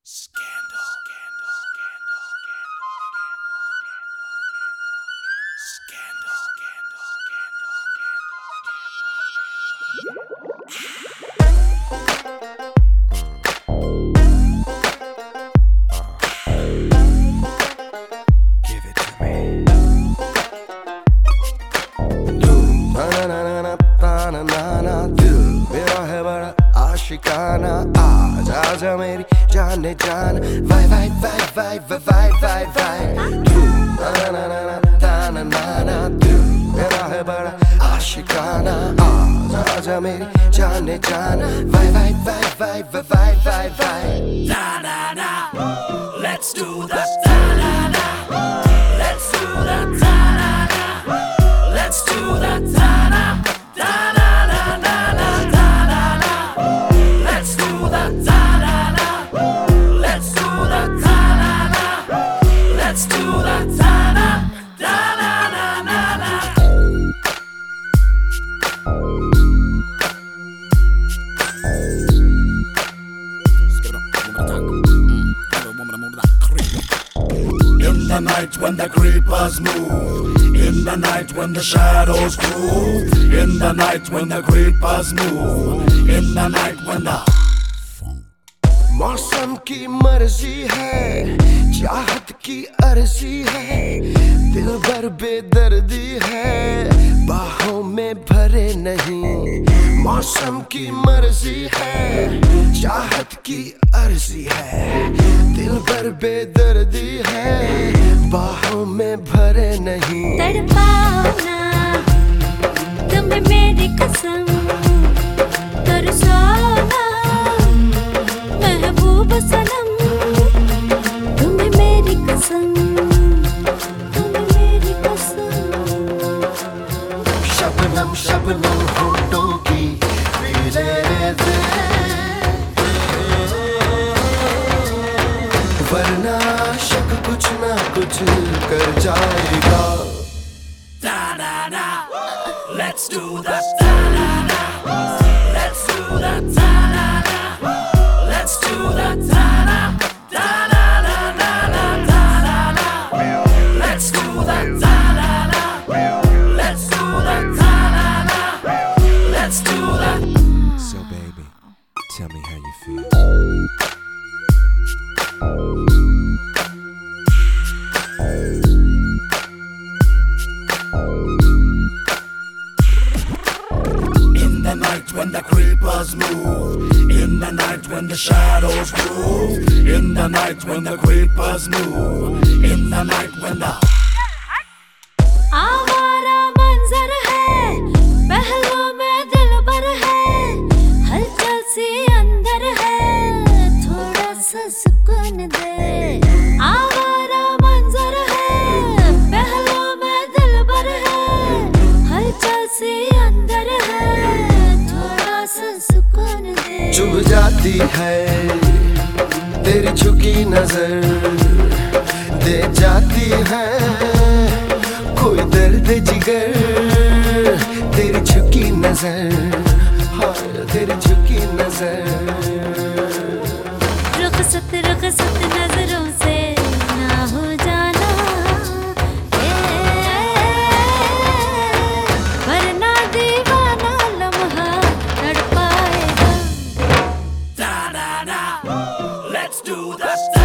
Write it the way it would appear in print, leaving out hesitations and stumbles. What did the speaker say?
Scandal. Give it to me. दिल मेरा है बड़ा आशिकाना, आजा आजा मेरी जाने जान, why why why why why why why. दिल मेरा है बड़ा आशिकाना, आजा आजा मेरी जाने जान, why why why why why why why. Da da da, let's do that. Da da da, let's do that. Da da da, let's do that. Da da da da da da da da da. Let's do that. Da da da, let's do that. Da da da, let's do that. Da da da da da da. In the night when the creepers move, in the night when the shadows move, in the night when the creepers move, in the night when the मौसम की मर्जी है, चाहत की अर्जी है, दिल भर बेदर्दी है, बाहों में भरे नहीं। मौसम की मर्जी है, चाहत की अर्जी है, दिल भर बेदर्दी है, बाहों में भरे नहीं। तड़पाओ ना तुम्हें मेरी कसम, तरसाओ ना महबूब सनम, तुम्हें मेरी कसम, तुम्हें मेरी कसम। शबनम शबनम होठों की पीले दे, वरना शक कुछ ना कुछ कर जाएगा। da da da, let's do that. Da da da, let's do that. Da da da, let's do that. Da da da da da da da da da. Let's do that. Da da da, let's do that. Da da da, let's do that. So baby, tell me how you feel. In the night when the creepers move, in the night when the shadows move, in the night when the creepers move, in the night when the आवारा मंजर है, पहलू में दिल भर है, हलचल सी अंदर है, थोड़ा सा सुकून दे। आवारा मंजर है, पहलू में दिल भर है, हलचल सी अंदर है, थोड़ा सा सुकून दे। चुभ जाती है तेरी झुकी नजर, दे जाती है कोई दर्द जिगर, तेरी झुकी नजर, हाँ तेरी झुकी नजर। रुखसत रुखसत नजरों से ना हो जाना, वरना दीवाना लम्हा तड़पाएगा। da da da, let's do that. Da